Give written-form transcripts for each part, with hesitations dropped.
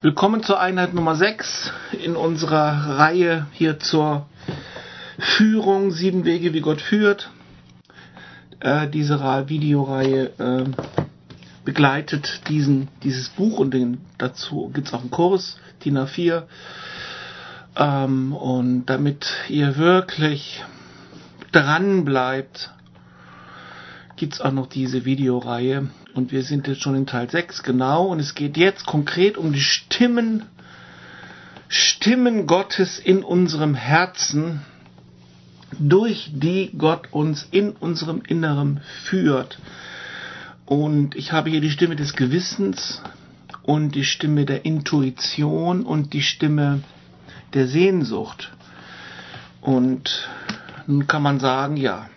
Willkommen zur Einheit Nummer 6 in unserer Reihe hier zur Führung, 7 Wege, wie Gott führt. Diese Videoreihe begleitet dieses Buch und dazu gibt es auch einen Kurs, DIN A4. Und damit ihr wirklich dran bleibt, gibt es auch noch diese Videoreihe. Und wir sind jetzt schon in Teil 6, genau. Und es geht jetzt konkret um die Stimmen Gottes in unserem Herzen, durch die Gott uns in unserem Inneren führt. Und ich habe hier die Stimme des Gewissens und die Stimme der Intuition und die Stimme der Sehnsucht. Und nun kann man sagen, ja,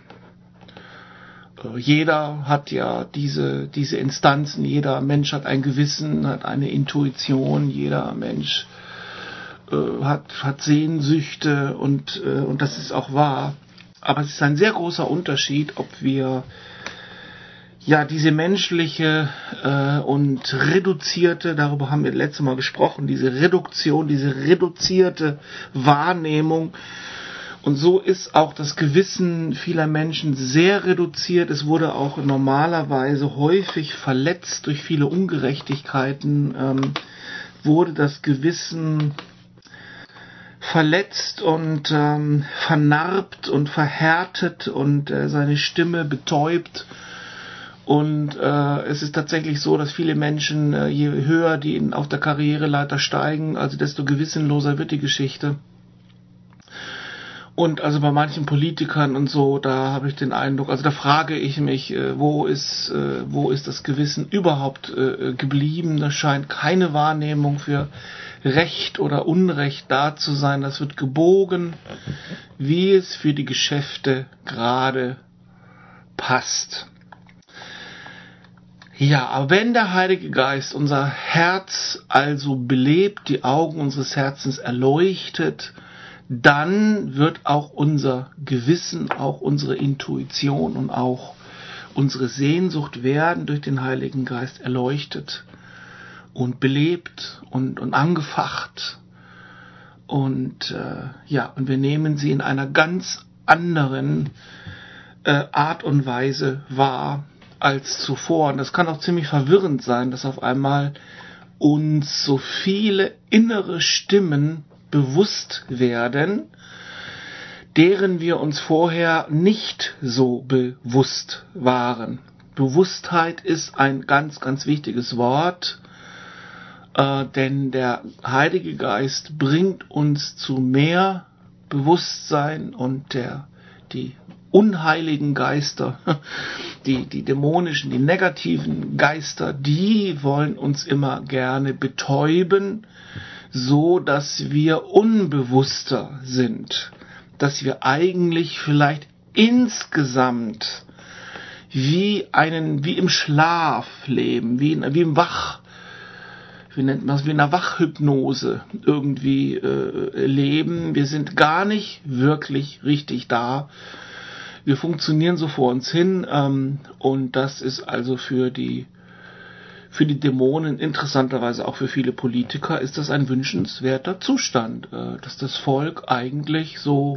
jeder hat ja diese Instanzen, jeder Mensch hat ein Gewissen, hat eine Intuition, jeder Mensch hat Sehnsüchte und das ist auch wahr. Aber es ist ein sehr großer Unterschied, ob wir ja diese menschliche und reduzierte, darüber haben wir letztes Mal gesprochen, diese Reduktion, diese reduzierte Wahrnehmung. Und so ist auch das Gewissen vieler Menschen sehr reduziert. Es wurde auch normalerweise häufig verletzt durch viele Ungerechtigkeiten, wurde das Gewissen verletzt und vernarbt und verhärtet und seine Stimme betäubt. Und es ist tatsächlich so, dass viele Menschen, je höher die auf der Karriereleiter steigen, also desto gewissenloser wird die Geschichte. Und also bei manchen Politikern und so, da habe ich den Eindruck, also da frage ich mich, wo ist das Gewissen überhaupt geblieben? Da scheint keine Wahrnehmung für Recht oder Unrecht da zu sein. Das wird gebogen, wie es für die Geschäfte gerade passt. Ja, aber wenn der Heilige Geist unser Herz also belebt, die Augen unseres Herzens erleuchtet, dann wird auch unser Gewissen, auch unsere Intuition und auch unsere Sehnsucht werden durch den Heiligen Geist erleuchtet und belebt und angefacht. Und und wir nehmen sie in einer ganz anderen Art und Weise wahr als zuvor. Und das kann auch ziemlich verwirrend sein, dass auf einmal uns so viele innere Stimmen bewusst werden, deren wir uns vorher nicht so bewusst waren. Bewusstheit ist ein ganz, ganz wichtiges Wort, denn der Heilige Geist bringt uns zu mehr Bewusstsein und die unheiligen Geister, die dämonischen, die negativen Geister, die wollen uns immer gerne betäuben, so dass wir unbewusster sind, dass wir eigentlich vielleicht insgesamt wie im Schlaf leben, wie in einer Wachhypnose irgendwie leben. Wir sind gar nicht wirklich richtig da. Wir funktionieren so vor uns hin und das ist also für die Dämonen, interessanterweise auch für viele Politiker, ist das ein wünschenswerter Zustand, dass das Volk eigentlich so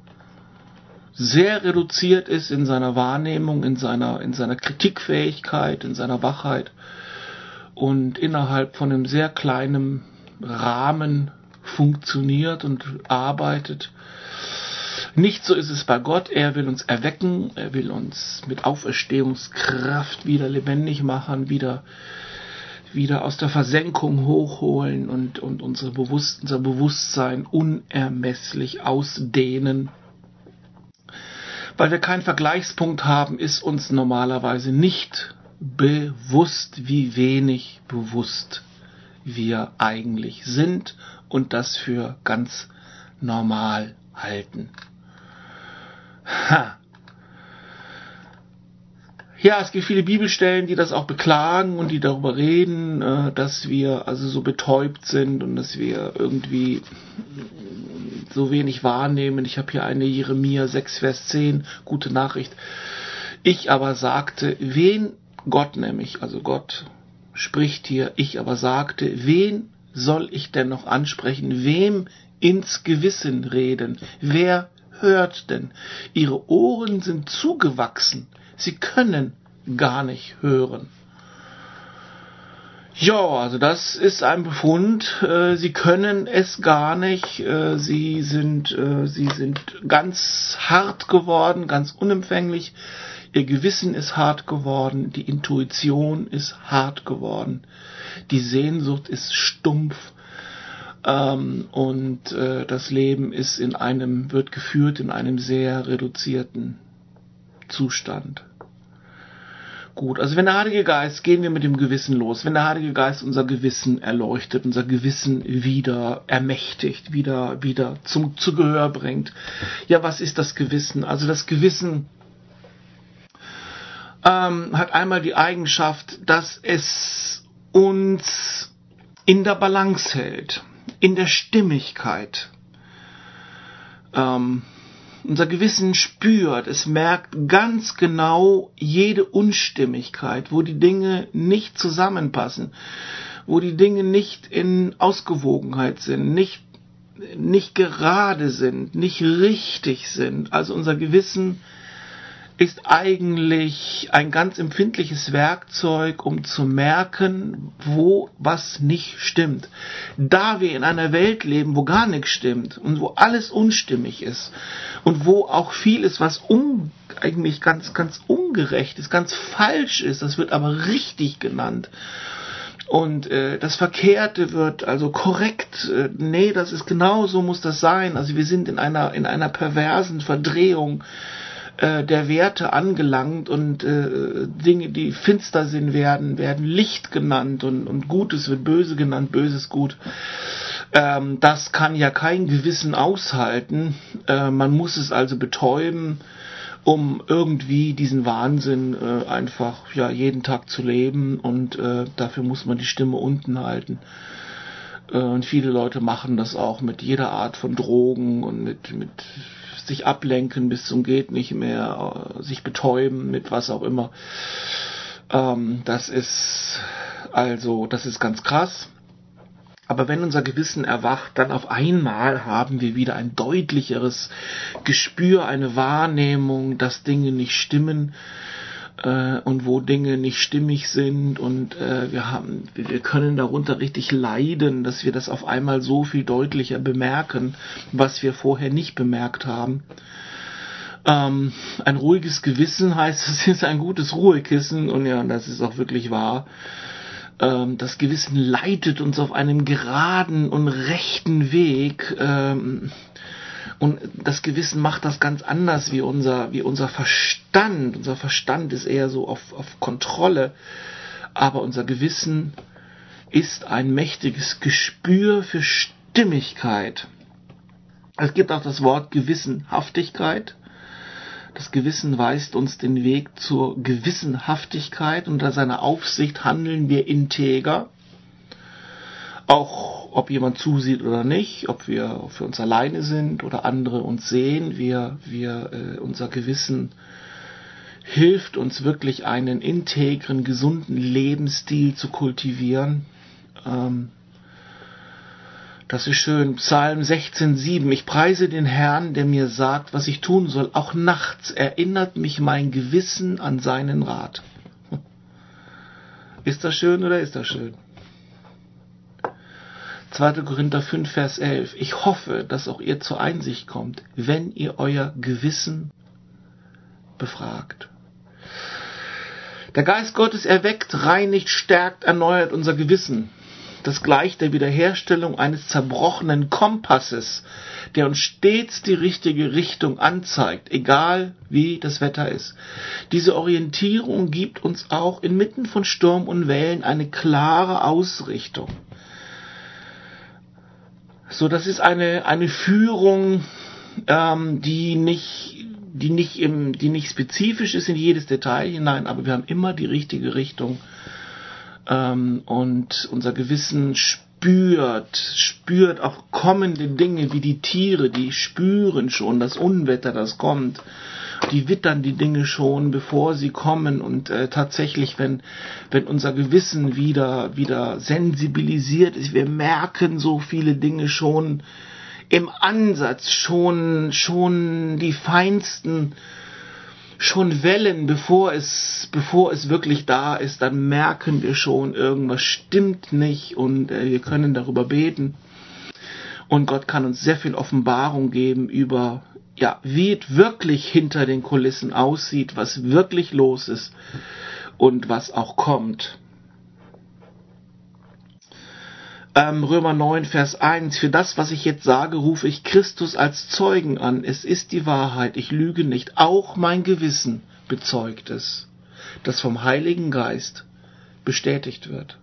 sehr reduziert ist in seiner Wahrnehmung, in seiner Kritikfähigkeit, in seiner Wachheit und innerhalb von einem sehr kleinen Rahmen funktioniert und arbeitet. Nicht so ist es bei Gott. Er will uns erwecken, er will uns mit Auferstehungskraft wieder lebendig machen, wieder aus der Versenkung hochholen und unser Bewusstsein unermesslich ausdehnen. Weil wir keinen Vergleichspunkt haben, ist uns normalerweise nicht bewusst, wie wenig bewusst wir eigentlich sind und das für ganz normal halten. Ja, es gibt viele Bibelstellen, die das auch beklagen und die darüber reden, dass wir also so betäubt sind und dass wir irgendwie so wenig wahrnehmen. Ich habe hier eine Jeremia 6, Vers 10, gute Nachricht. Ich aber sagte, wen Gott nämlich, also Gott spricht hier, ich aber sagte, wen soll ich denn noch ansprechen? Wem ins Gewissen reden? Wer hört denn? Ihre Ohren sind zugewachsen. Sie können gar nicht hören. Ja, also das ist ein Befund. Sie können es gar nicht. Sie sind ganz hart geworden, ganz unempfänglich. Ihr Gewissen ist hart geworden. Die Intuition ist hart geworden. Die Sehnsucht ist stumpf. Und das Leben wird geführt in einem sehr reduzierten Zustand. Gut, also wenn der Heilige Geist, gehen wir mit dem Gewissen los, wenn der Heilige Geist unser Gewissen erleuchtet, unser Gewissen wieder ermächtigt, wieder zu Gehör bringt. Ja, was ist das Gewissen? Also das Gewissen hat einmal die Eigenschaft, dass es uns in der Balance hält, in der Stimmigkeit. Unser Gewissen spürt, es merkt ganz genau jede Unstimmigkeit, wo die Dinge nicht zusammenpassen, wo die Dinge nicht in Ausgewogenheit sind, nicht gerade sind, nicht richtig sind. Also unser Gewissen ist eigentlich ein ganz empfindliches Werkzeug, um zu merken, wo was nicht stimmt. Da wir in einer Welt leben, wo gar nichts stimmt und wo alles unstimmig ist und wo auch vieles, was eigentlich ganz ungerecht ist, ganz falsch ist, das wird aber richtig genannt. Und das Verkehrte wird also korrekt, nee, das ist genau so, muss das sein. Also wir sind in einer perversen Verdrehung der Werte angelangt und Dinge, die finster sind, werden Licht genannt und Gutes wird böse genannt, Böses gut. Das kann ja kein Gewissen aushalten. Man muss es also betäuben, um irgendwie diesen Wahnsinn einfach jeden Tag zu leben, und dafür muss man die Stimme unten halten. Und viele Leute machen das auch mit jeder Art von Drogen und mit sich ablenken bis zum geht nicht mehr, sich betäuben mit was auch immer. Das ist ganz krass. Aber wenn unser Gewissen erwacht, dann auf einmal haben wir wieder ein deutlicheres Gespür, eine Wahrnehmung, dass Dinge nicht stimmen und wo Dinge nicht stimmig sind, und wir können darunter richtig leiden, dass wir das auf einmal so viel deutlicher bemerken, was wir vorher nicht bemerkt haben. Ein ruhiges Gewissen heißt, es ist ein gutes Ruhekissen, und ja, das ist auch wirklich wahr. Das Gewissen leitet uns auf einem geraden und rechten Weg, und das Gewissen macht das ganz anders wie unser Verstand. Unser Verstand ist eher so auf Kontrolle, aber unser Gewissen ist ein mächtiges Gespür für Stimmigkeit. Es gibt auch das Wort Gewissenhaftigkeit. Das Gewissen weist uns den Weg zur Gewissenhaftigkeit. Unter seiner Aufsicht handeln wir integer. Auch ob jemand zusieht oder nicht, ob wir für uns alleine sind oder andere uns sehen, unser Gewissen hilft uns wirklich, einen integren, gesunden Lebensstil zu kultivieren. Das ist schön. Psalm 16,7. Ich preise den Herrn, der mir sagt, was ich tun soll. Auch nachts erinnert mich mein Gewissen an seinen Rat. Ist das schön oder ist das schön? 2. Korinther 5, Vers 11. Ich hoffe, dass auch ihr zur Einsicht kommt, wenn ihr euer Gewissen befragt. Der Geist Gottes erweckt, reinigt, stärkt, erneuert unser Gewissen. Das gleicht der Wiederherstellung eines zerbrochenen Kompasses, der uns stets die richtige Richtung anzeigt, egal wie das Wetter ist. Diese Orientierung gibt uns auch inmitten von Sturm und Wellen eine klare Ausrichtung. So, das ist eine Führung, die nicht spezifisch ist in jedes Detail hinein, aber wir haben immer die richtige Richtung, und unser Gewissen spürt auch kommende Dinge, wie die Tiere, die spüren schon das Unwetter, das kommt, die wittern die Dinge schon, bevor sie kommen. Und tatsächlich, wenn unser Gewissen wieder sensibilisiert ist, wir merken so viele Dinge schon im Ansatz, schon die feinsten schon Wellen, bevor es wirklich da ist, dann merken wir schon, irgendwas stimmt nicht, und wir können darüber beten. Und Gott kann uns sehr viel Offenbarung geben über, ja, wie es wirklich hinter den Kulissen aussieht, was wirklich los ist und was auch kommt. Römer 9, Vers 1. Für das, was ich jetzt sage, rufe ich Christus als Zeugen an. Es ist die Wahrheit, ich lüge nicht. Auch mein Gewissen bezeugt es, das vom Heiligen Geist bestätigt wird.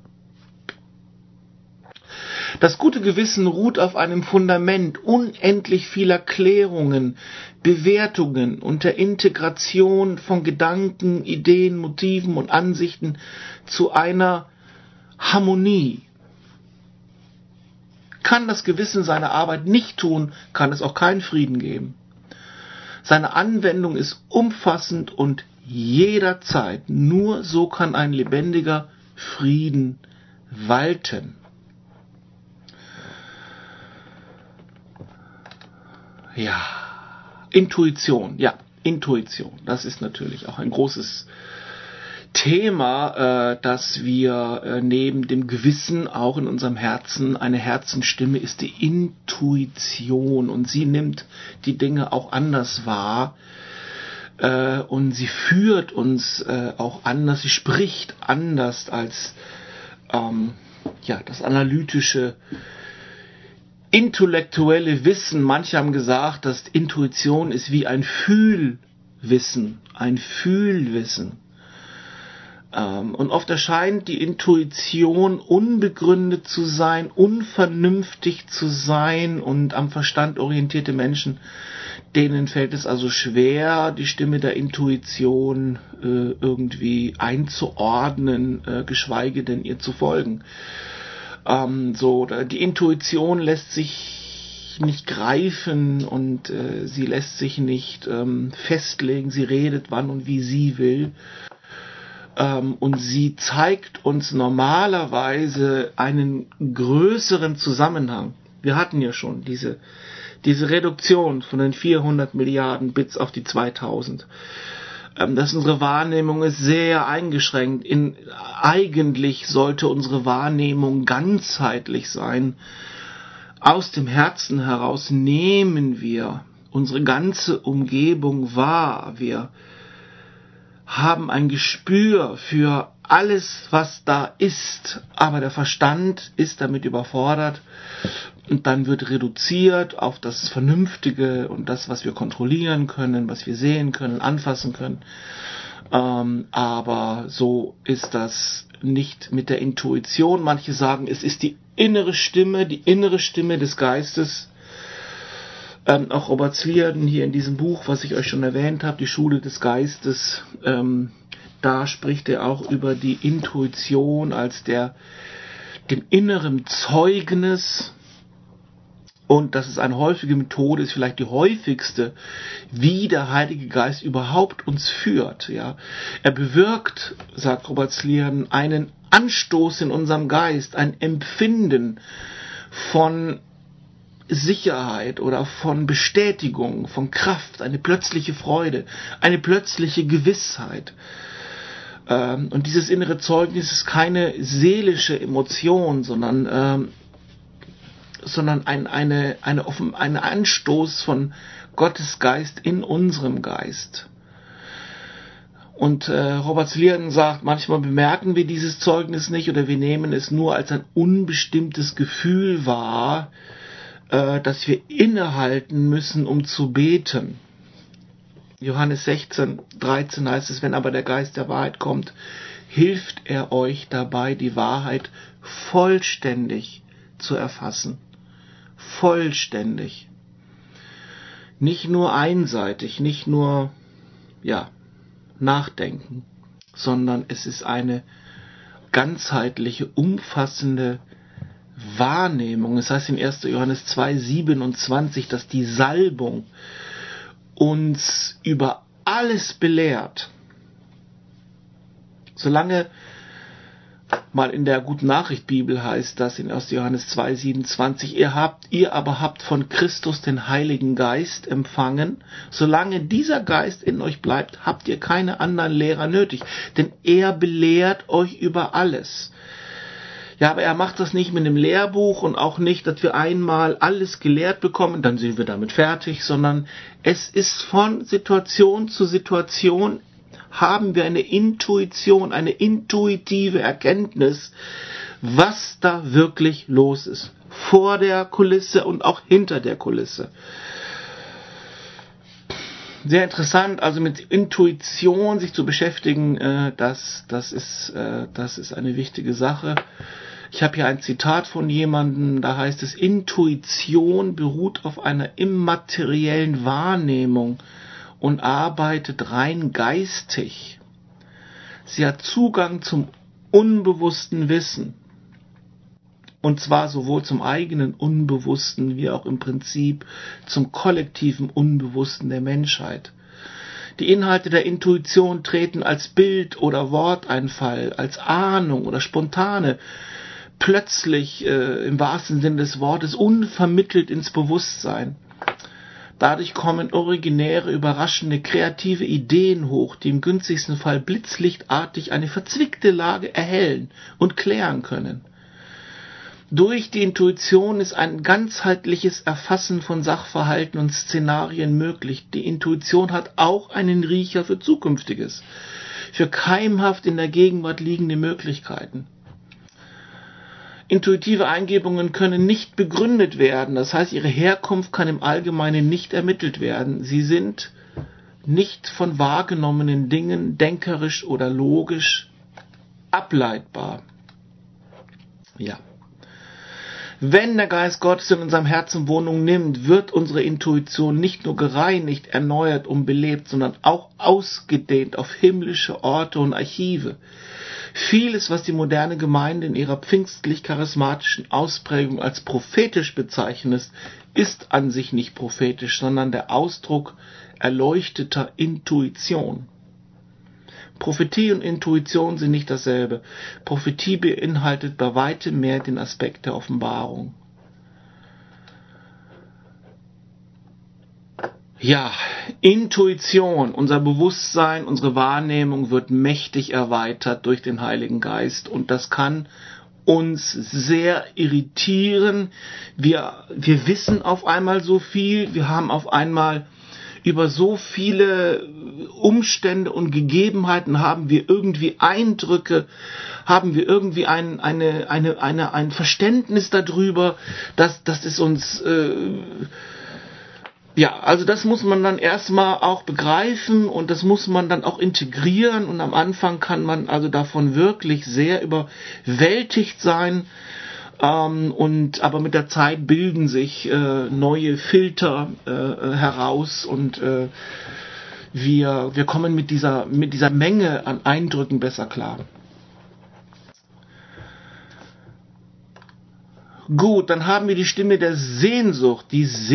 Das gute Gewissen ruht auf einem Fundament unendlich vieler Klärungen, Bewertungen und der Integration von Gedanken, Ideen, Motiven und Ansichten zu einer Harmonie. Kann das Gewissen seine Arbeit nicht tun, kann es auch keinen Frieden geben. Seine Anwendung ist umfassend und jederzeit. Nur so kann ein lebendiger Frieden walten. Ja, Intuition. Das ist natürlich auch ein großes Thema, dass wir neben dem Gewissen auch in unserem Herzen, eine Herzensstimme ist die Intuition, und sie nimmt die Dinge auch anders wahr, und sie führt uns auch anders, sie spricht anders als das analytische, intellektuelle Wissen. Manche haben gesagt, dass Intuition ist wie ein Fühlwissen. Und oft erscheint die Intuition unbegründet zu sein, unvernünftig zu sein, und am Verstand orientierte Menschen, denen fällt es also schwer, die Stimme der Intuition irgendwie einzuordnen, geschweige denn ihr zu folgen. Die Intuition lässt sich nicht greifen, und sie lässt sich nicht festlegen, sie redet wann und wie sie will. Und sie zeigt uns normalerweise einen größeren Zusammenhang. Wir hatten ja schon diese Reduktion von den 400 Milliarden Bits auf die 2000. Dass unsere Wahrnehmung ist sehr eingeschränkt. Eigentlich sollte unsere Wahrnehmung ganzheitlich sein. Aus dem Herzen heraus nehmen wir unsere ganze Umgebung wahr. Wir haben ein Gespür für alles, was da ist, aber der Verstand ist damit überfordert, und dann wird reduziert auf das Vernünftige und das, was wir kontrollieren können, was wir sehen können, anfassen können. Aber so ist das nicht mit der Intuition. Manche sagen, es ist die innere Stimme des Geistes. Auch Robert Slierden hier in diesem Buch, was ich euch schon erwähnt habe, die Schule des Geistes, da spricht er auch über die Intuition als dem inneren Zeugnis. Und das ist eine häufige Methode, ist vielleicht die häufigste, wie der Heilige Geist überhaupt uns führt. Ja. Er bewirkt, sagt Robert Slierden, einen Anstoß in unserem Geist, ein Empfinden von Sicherheit oder von Bestätigung, von Kraft, eine plötzliche Freude, eine plötzliche Gewissheit. Und dieses innere Zeugnis ist keine seelische Emotion, sondern ein Anstoß von Gottes Geist in unserem Geist. Und Robert Slierden sagt, manchmal bemerken wir dieses Zeugnis nicht oder wir nehmen es nur als ein unbestimmtes Gefühl wahr, dass wir innehalten müssen, um zu beten. Johannes 16, 13 heißt es, wenn aber der Geist der Wahrheit kommt, hilft er euch dabei, die Wahrheit vollständig zu erfassen. Vollständig. Nicht nur einseitig, nicht nur, nachdenken, sondern es ist eine ganzheitliche, umfassende Wahrnehmung. Es heißt in 1. Johannes 2, 27, dass die Salbung uns über alles belehrt. Solange mal in der Guten Nachricht Bibel heißt das in 1. Johannes 2,27, ihr aber habt von Christus den Heiligen Geist empfangen. Solange dieser Geist in euch bleibt, habt ihr keine anderen Lehrer nötig, denn er belehrt euch über alles. Ja, aber er macht das nicht mit einem Lehrbuch und auch nicht, dass wir einmal alles gelehrt bekommen, dann sind wir damit fertig, sondern es ist von Situation zu Situation haben wir eine Intuition, eine intuitive Erkenntnis, was da wirklich los ist. Vor der Kulisse und auch hinter der Kulisse. Sehr interessant, also mit Intuition sich zu beschäftigen, das ist eine wichtige Sache. Ich habe hier ein Zitat von jemandem, da heißt es, Intuition beruht auf einer immateriellen Wahrnehmung und arbeitet rein geistig. Sie hat Zugang zum unbewussten Wissen. Und zwar sowohl zum eigenen Unbewussten wie auch im Prinzip zum kollektiven Unbewussten der Menschheit. Die Inhalte der Intuition treten als Bild- oder Worteinfall, als Ahnung oder spontane, plötzlich im wahrsten Sinne des Wortes unvermittelt ins Bewusstsein. Dadurch kommen originäre, überraschende, kreative Ideen hoch, die im günstigsten Fall blitzlichtartig eine verzwickte Lage erhellen und klären können. Durch die Intuition ist ein ganzheitliches Erfassen von Sachverhalten und Szenarien möglich. Die Intuition hat auch einen Riecher für Zukünftiges, für keimhaft in der Gegenwart liegende Möglichkeiten. Intuitive Eingebungen können nicht begründet werden, das heißt, ihre Herkunft kann im Allgemeinen nicht ermittelt werden. Sie sind nicht von wahrgenommenen Dingen denkerisch oder logisch ableitbar. Ja. Wenn der Geist Gottes in unserem Herzen Wohnung nimmt, wird unsere Intuition nicht nur gereinigt, erneuert und belebt, sondern auch ausgedehnt auf himmlische Orte und Archive. Vieles, was die moderne Gemeinde in ihrer pfingstlich-charismatischen Ausprägung als prophetisch bezeichnet, ist an sich nicht prophetisch, sondern der Ausdruck erleuchteter Intuition. Prophetie und Intuition sind nicht dasselbe. Prophetie beinhaltet bei weitem mehr den Aspekt der Offenbarung. Ja, Intuition, unser Bewusstsein, unsere Wahrnehmung wird mächtig erweitert durch den Heiligen Geist und das kann uns sehr irritieren. Wir wissen auf einmal so viel, wir haben auf einmal über so viele Umstände und Gegebenheiten haben wir irgendwie Eindrücke, haben wir irgendwie ein Verständnis darüber, dass es uns ja, also das muss man dann erstmal auch begreifen und das muss man dann auch integrieren und am Anfang kann man also davon wirklich sehr überwältigt sein. Aber mit der Zeit bilden sich neue Filter heraus und wir kommen mit dieser Menge an Eindrücken besser klar. Gut, dann haben wir die Stimme der Sehnsucht,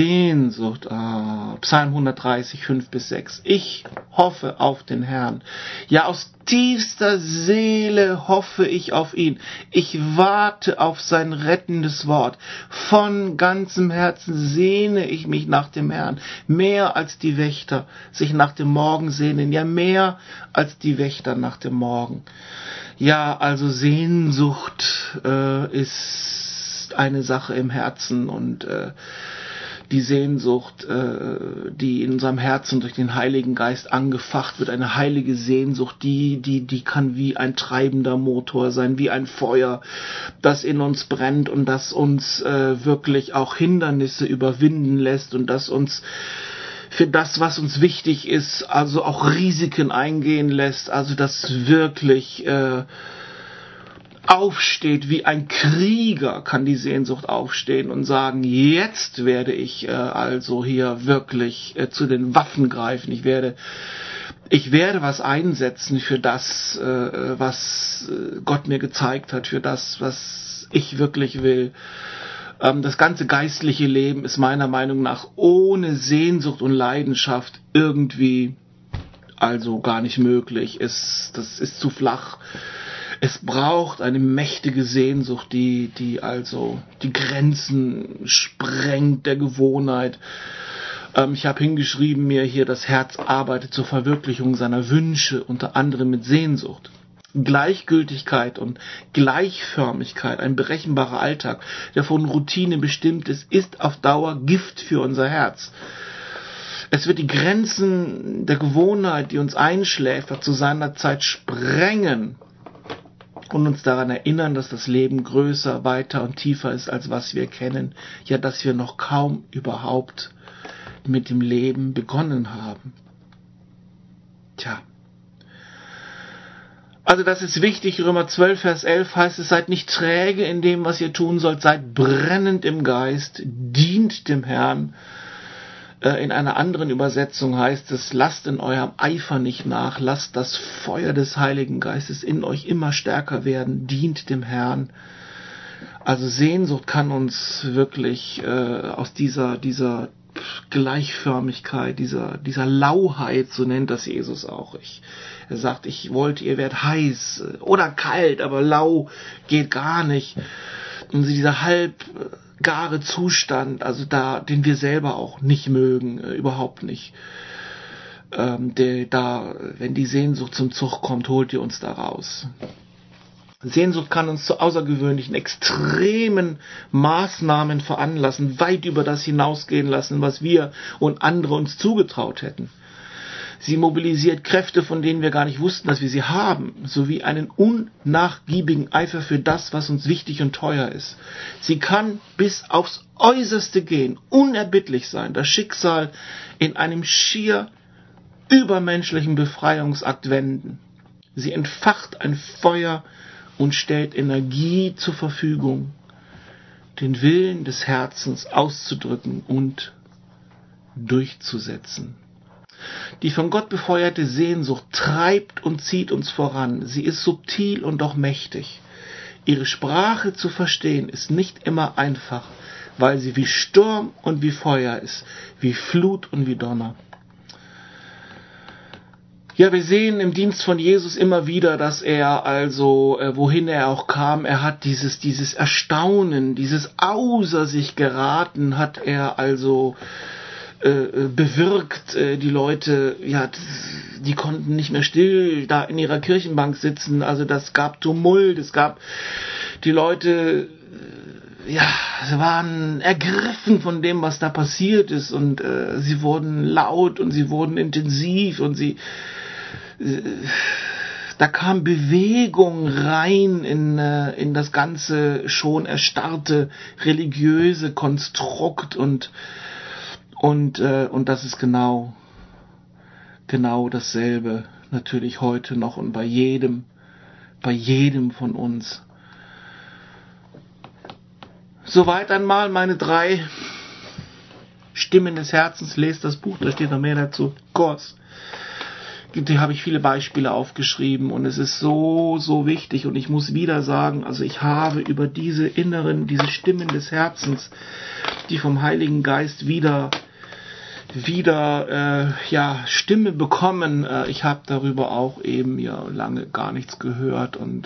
Psalm 130, 5-6. Ich hoffe auf den Herrn. Ja, aus tiefster Seele hoffe ich auf ihn. Ich warte auf sein rettendes Wort. Von ganzem Herzen sehne ich mich nach dem Herrn. Mehr als die Wächter sich nach dem Morgen sehnen. Ja, mehr als die Wächter nach dem Morgen. Ja, also Sehnsucht ist eine Sache im Herzen und die Sehnsucht, die in unserem Herzen durch den Heiligen Geist angefacht wird, eine heilige Sehnsucht, die kann wie ein treibender Motor sein, wie ein Feuer, das in uns brennt und das uns wirklich auch Hindernisse überwinden lässt und das uns für das, was uns wichtig ist, also auch Risiken eingehen lässt, also das wirklich aufsteht, wie ein Krieger kann die Sehnsucht aufstehen und sagen, jetzt werde ich also hier wirklich zu den Waffen greifen. Ich werde was einsetzen für das, was Gott mir gezeigt hat, für das, was ich wirklich will. Das ganze geistliche Leben ist meiner Meinung nach ohne Sehnsucht und Leidenschaft irgendwie also gar nicht möglich. Das ist zu flach. Es braucht eine mächtige Sehnsucht, die also die Grenzen sprengt der Gewohnheit. Ich habe hingeschrieben mir hier, das Herz arbeitet zur Verwirklichung seiner Wünsche, unter anderem mit Sehnsucht. Gleichgültigkeit und Gleichförmigkeit, ein berechenbarer Alltag, der von Routine bestimmt ist auf Dauer Gift für unser Herz. Es wird die Grenzen der Gewohnheit, die uns einschläfert, zu seiner Zeit sprengen und uns daran erinnern, dass das Leben größer, weiter und tiefer ist, als was wir kennen. Ja, dass wir noch kaum überhaupt mit dem Leben begonnen haben. Tja. Also das ist wichtig. Römer 12, Vers 11 heißt es, seid nicht träge in dem, was ihr tun sollt, seid brennend im Geist, dient dem Herrn. In einer anderen Übersetzung heißt es, lasst in eurem Eifer nicht nach, lasst das Feuer des Heiligen Geistes in euch immer stärker werden, dient dem Herrn. Also Sehnsucht kann uns wirklich aus dieser Gleichförmigkeit, dieser Lauheit, so nennt das Jesus auch. Er sagt, ich wollte, ihr werdet heiß oder kalt, aber lau geht gar nicht. Und dieser halbgare Zustand, also den wir selber auch nicht mögen, überhaupt nicht. Wenn die Sehnsucht zum Zug kommt, holt ihr uns da raus. Sehnsucht kann uns zu außergewöhnlichen, extremen Maßnahmen veranlassen, weit über das hinausgehen lassen, was wir und andere uns zugetraut hätten. Sie mobilisiert Kräfte, von denen wir gar nicht wussten, dass wir sie haben, sowie einen unnachgiebigen Eifer für das, was uns wichtig und teuer ist. Sie kann bis aufs Äußerste gehen, unerbittlich sein, das Schicksal in einem schier übermenschlichen Befreiungsakt wenden. Sie entfacht ein Feuer und stellt Energie zur Verfügung, den Willen des Herzens auszudrücken und durchzusetzen. Die von Gott befeuerte Sehnsucht treibt und zieht uns voran. Sie ist subtil und doch mächtig. Ihre Sprache zu verstehen ist nicht immer einfach, weil sie wie Sturm und wie Feuer ist, wie Flut und wie Donner. Ja, wir sehen im Dienst von Jesus immer wieder, dass er also, wohin er auch kam, er hat dieses Erstaunen, dieses Außer sich geraten, hat er also bewirkt. Die Leute, ja, die konnten nicht mehr still da in ihrer Kirchenbank sitzen. Also das gab Tumult, es gab die Leute, ja, sie waren ergriffen von dem, was da passiert ist, und sie wurden laut und sie wurden intensiv und da kam Bewegung rein in das ganze schon erstarrte religiöse Konstrukt und das ist genau dasselbe natürlich heute noch und bei jedem von uns. Soweit einmal meine 3 Stimmen des Herzens. Lest das Buch, da steht noch mehr dazu. Kurs. Da habe ich viele Beispiele aufgeschrieben und es ist so wichtig, und ich muss wieder sagen, also ich habe über diese Stimmen des Herzens, die vom Heiligen Geist wieder Stimme bekommen. Ich habe darüber auch eben lange gar nichts gehört und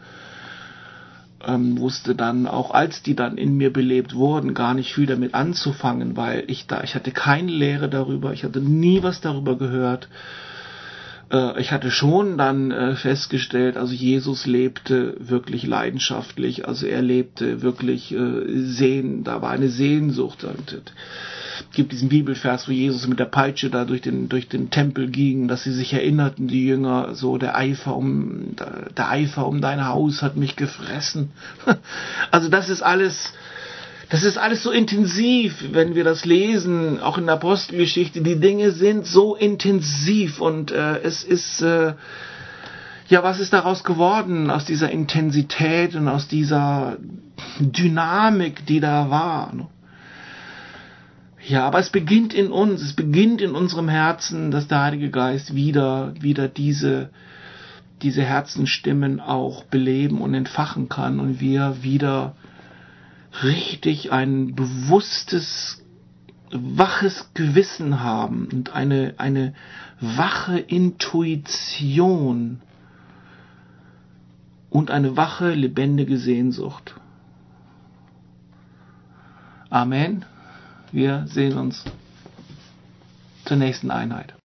wusste dann auch, als die dann in mir belebt wurden, gar nicht viel damit anzufangen, weil ich hatte keine Lehre darüber, ich hatte nie was darüber gehört. Ich hatte schon dann festgestellt, also Jesus lebte wirklich leidenschaftlich, also er lebte wirklich da war eine Sehnsucht. Und es gibt diesen Bibelvers, wo Jesus mit der Peitsche da durch den Tempel ging, dass sie sich erinnerten, die Jünger, so der Eifer um dein Haus hat mich gefressen. Also das ist alles so intensiv, wenn wir das lesen, auch in der Apostelgeschichte. Die Dinge sind so intensiv und es ist, was ist daraus geworden, aus dieser Intensität und aus dieser Dynamik, die da war. Ne? Ja, aber es beginnt in uns, es beginnt in unserem Herzen, dass der Heilige Geist wieder diese Herzensstimmen auch beleben und entfachen kann und wir wieder richtig ein bewusstes waches Gewissen haben und eine wache Intuition und eine wache, lebendige Sehnsucht. Amen. Wir sehen uns zur nächsten Einheit.